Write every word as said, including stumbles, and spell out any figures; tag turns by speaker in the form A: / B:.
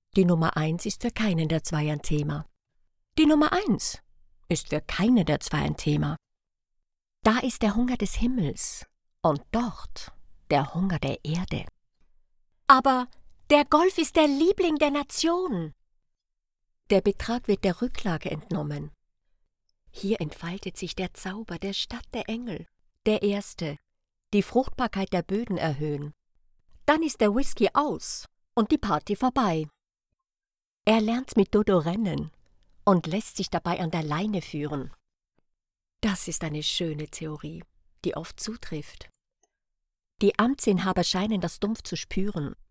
A: Die Nummer eins ist für keinen der zwei ein Thema. Die Nummer eins ist für keinen der zwei ein Thema. Da ist der Hunger des Himmels und dort der Hunger der Erde. Aber der Golf ist der Liebling der Nation. Der Betrag wird der Rücklage entnommen. Hier entfaltet sich der Zauber der Stadt der Engel. Der erste, die Fruchtbarkeit der Böden erhöhen. Dann ist der Whisky aus und die Party vorbei. Er lernt mit Dodo rennen und lässt sich dabei an der Leine führen. Das ist eine schöne Theorie, die oft zutrifft. Die Amtsinhaber scheinen das dumpf zu spüren.